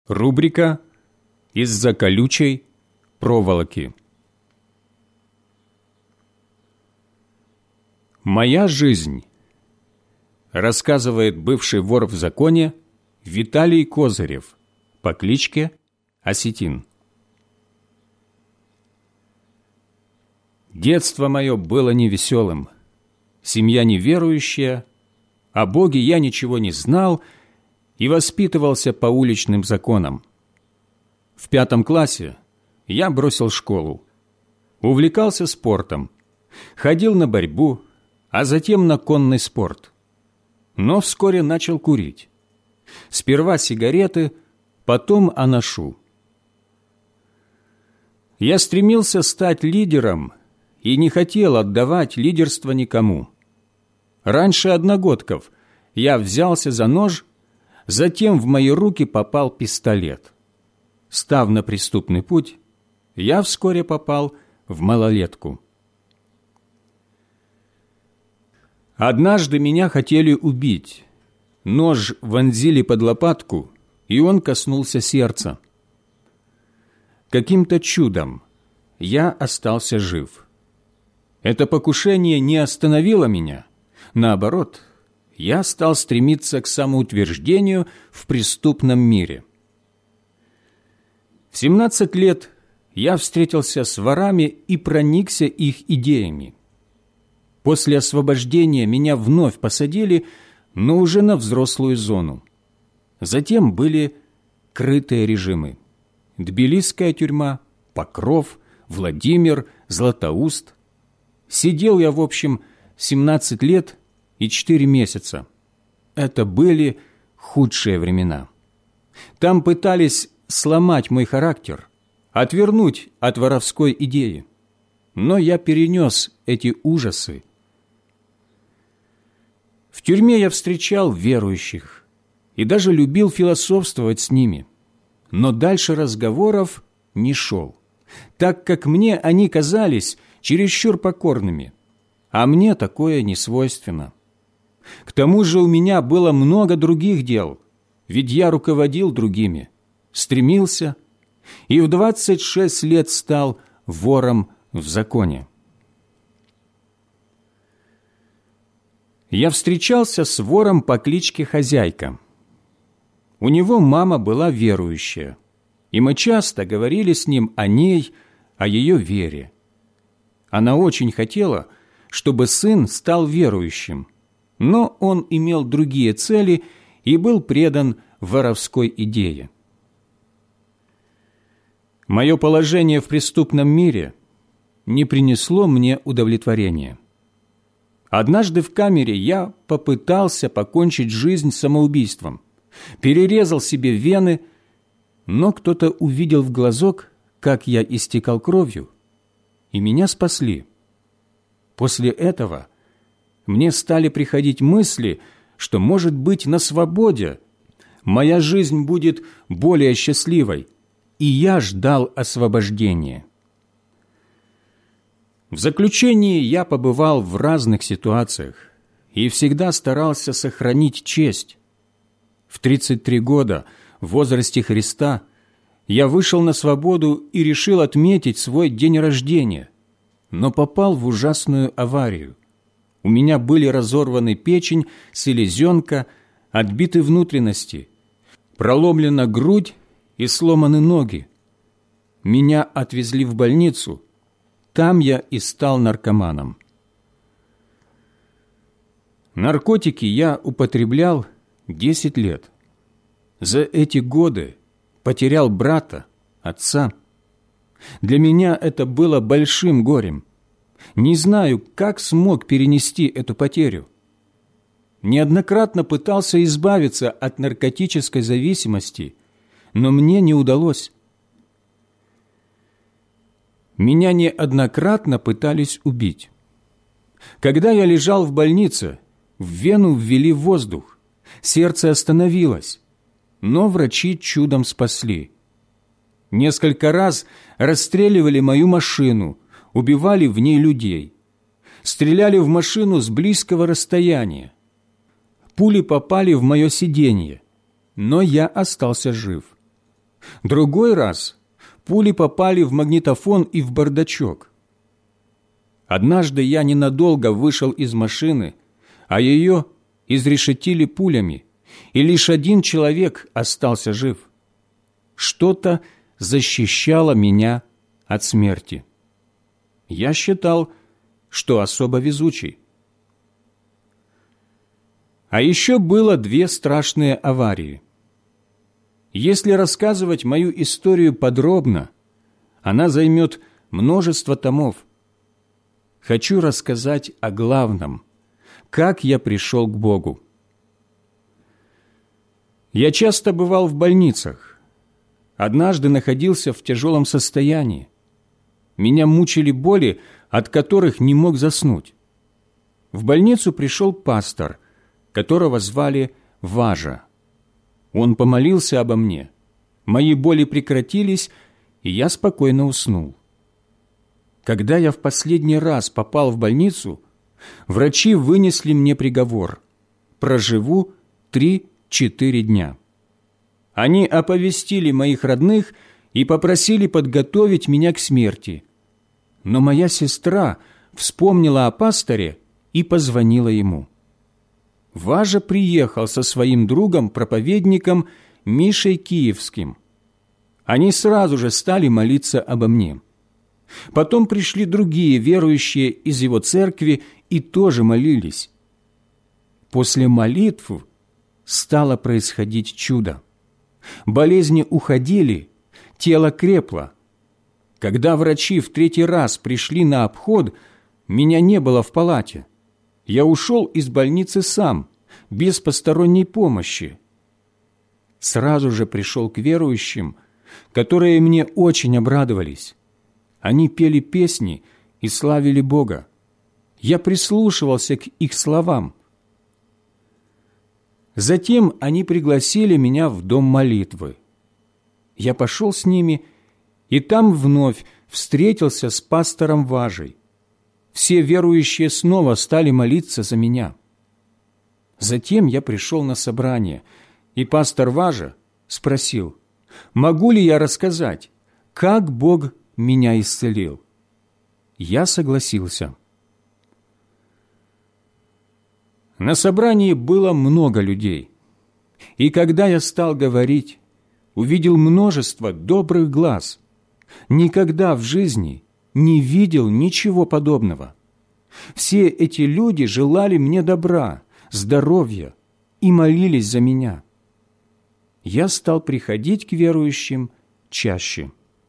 Рубрика «Из-за колючей проволоки». «Моя жизнь», рассказывает бывший вор в законе Виталий Козырев по кличке Осетин. Детство мое было невеселым, семья неверующая, о Боге я ничего не знал и воспитывался по уличным законам. В 5 классе я бросил школу, увлекался спортом, ходил на борьбу, а затем на конный спорт. Но вскоре начал курить. Сперва сигареты, потом анашу. Я стремился стать лидером и не хотел отдавать лидерство никому. Раньше одногодков я взялся за нож, затем в мои руки попал пистолет. Став на преступный путь, я вскоре попал в малолетку. Однажды меня хотели убить. Нож вонзили под лопатку, и он коснулся сердца. Каким-то чудом я остался жив. Это покушение не остановило меня. Наоборот, я стал стремиться к самоутверждению в преступном мире. В 17 лет я встретился с ворами и проникся их идеями. После освобождения меня вновь посадили, но уже на взрослую зону. Затем были крытые режимы. Тбилисская тюрьма, Покров, Владимир, Златоуст. Сидел я, в общем, 17 лет и 4 месяца. Это были худшие времена. Там пытались сломать мой характер, отвернуть от воровской идеи. Но я перенес эти ужасы. В тюрьме я встречал верующих и даже любил философствовать с ними. Но дальше разговоров не шел, так как мне они казались чересчур покорными, а мне такое не свойственно. К тому же у меня было много других дел, ведь я руководил другими, стремился и в 26 лет стал вором в законе. Я встречался с вором по кличке Хозяйка. У него мама была верующая, и мы часто говорили с ним о ней, о ее вере. Она очень хотела, чтобы сын стал верующим, но он имел другие цели и был предан воровской идее. Мое положение в преступном мире не принесло мне удовлетворения. Однажды в камере я попытался покончить жизнь самоубийством, перерезал себе вены, но кто-то увидел в глазок, как я истекал кровью, и меня спасли. После этого мне стали приходить мысли, что, может быть, на свободе моя жизнь будет более счастливой, и я ждал освобождения. В заключении я побывал в разных ситуациях и всегда старался сохранить честь. В 33 года, в возрасте Христа, я вышел на свободу и решил отметить свой день рождения, но попал в ужасную аварию. У меня были разорваны печень, селезенка, отбиты внутренности, проломлена грудь и сломаны ноги. Меня отвезли в больницу. Там я и стал наркоманом. Наркотики я употреблял 10 лет. За эти годы потерял брата, отца. Для меня это было большим горем. Не знаю, как смог перенести эту потерю. Неоднократно пытался избавиться от наркотической зависимости, но мне не удалось. Меня неоднократно пытались убить. Когда я лежал в больнице, в вену ввели воздух, сердце остановилось, но врачи чудом спасли. Несколько раз расстреливали мою машину, убивали в ней людей, стреляли в машину с близкого расстояния. Пули попали в мое сиденье, но я остался жив. Другой раз пули попали в магнитофон и в бардачок. Однажды я ненадолго вышел из машины, а ее изрешетили пулями, и лишь один человек остался жив. Что-то защищало меня от смерти. Я считал, что особо везучий. А еще было 2 страшные аварии. Если рассказывать мою историю подробно, она займет множество томов. Хочу рассказать о главном, как я пришел к Богу. Я часто бывал в больницах. Однажды находился в тяжелом состоянии. Меня мучили боли, от которых не мог заснуть. В больницу пришел пастор, которого звали Важа. Он помолился обо мне. Мои боли прекратились, и я спокойно уснул. Когда я в последний раз попал в больницу, врачи вынесли мне приговор: проживу 3-4 дня. Они оповестили моих родных и попросили подготовить меня к смерти. Но моя сестра вспомнила о пасторе и позвонила ему. Важа приехал со своим другом-проповедником Мишей Киевским. Они сразу же стали молиться обо мне. Потом пришли другие верующие из его церкви и тоже молились. После молитв стало происходить чудо. Болезни уходили, тело крепло. Когда врачи в 3-й раз пришли на обход, меня не было в палате. Я ушел из больницы сам, без посторонней помощи. Сразу же пришел к верующим, которые мне очень обрадовались. Они пели песни и славили Бога. Я прислушивался к их словам. Затем они пригласили меня в дом молитвы. Я пошел с ними, и там вновь встретился с пастором Важей. Все верующие снова стали молиться за меня. Затем я пришел на собрание, и пастор Важа спросил, могу ли я рассказать, как Бог меня исцелил. Я согласился. На собрании было много людей, и когда я стал говорить, увидел множество добрых глаз. Никогда в жизни не видел ничего подобного. Все эти люди желали мне добра, здоровья и молились за меня. Я стал приходить к верующим чаще.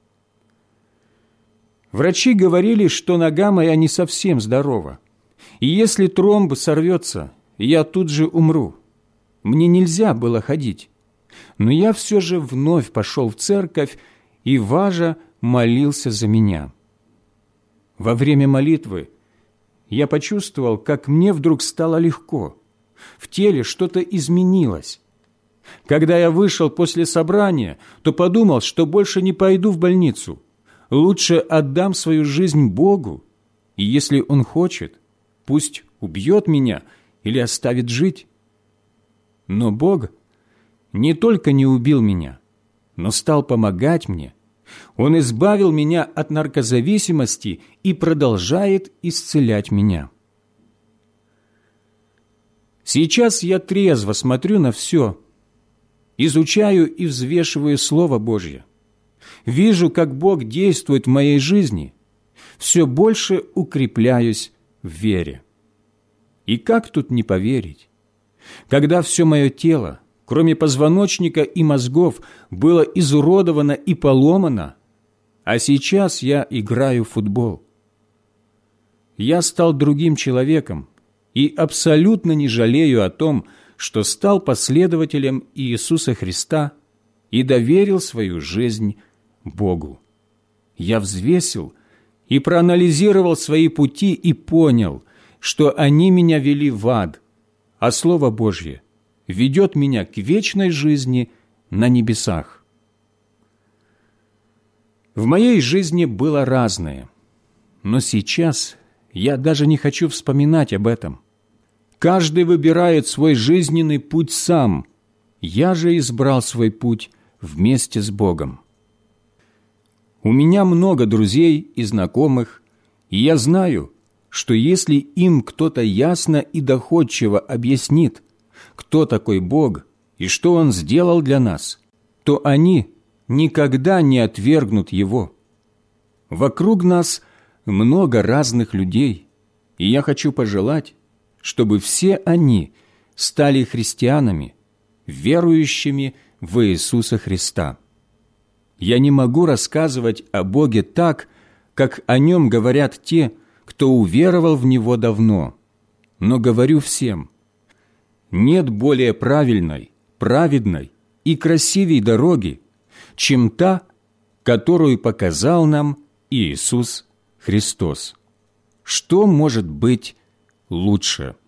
Врачи говорили, что нога моя не совсем здорова, и если тромб сорвется, я тут же умру. Мне нельзя было ходить. Но я все же вновь пошел в церковь, и Важа молился за меня. Во время молитвы я почувствовал, как мне вдруг стало легко. В теле что-то изменилось. Когда я вышел после собрания, то подумал, что больше не пойду в больницу. Лучше отдам свою жизнь Богу, и если Он хочет, пусть убьет меня или оставит жить. Но Бог не только не убил меня, но стал помогать мне. Он избавил меня от наркозависимости и продолжает исцелять меня. Сейчас я трезво смотрю на все, изучаю и взвешиваю Слово Божье. Вижу, как Бог действует в моей жизни, все больше укрепляюсь в вере. И как тут не поверить, когда все мое тело, кроме позвоночника и мозгов, было изуродовано и поломано, а сейчас я играю в футбол. Я стал другим человеком и абсолютно не жалею о том, что стал последователем Иисуса Христа и доверил свою жизнь Богу. Я взвесил и проанализировал свои пути и понял, что они меня вели в ад, а Слово Божье ведет меня к вечной жизни на небесах. В моей жизни было разное, но сейчас я даже не хочу вспоминать об этом. Каждый выбирает свой жизненный путь сам. Я же избрал свой путь вместе с Богом. У меня много друзей и знакомых, и я знаю, что если им кто-то ясно и доходчиво объяснит, кто такой Бог и что Он сделал для нас, то они никогда не отвергнут Его. Вокруг нас много разных людей, и я хочу пожелать, чтобы все они стали христианами, верующими в Иисуса Христа. Я не могу рассказывать о Боге так, как о Нем говорят те, кто уверовал в Него давно, но говорю всем: нет более правильной, праведной и красивей дороги, чем та, которую показал нам Иисус Христос. Что может быть лучше?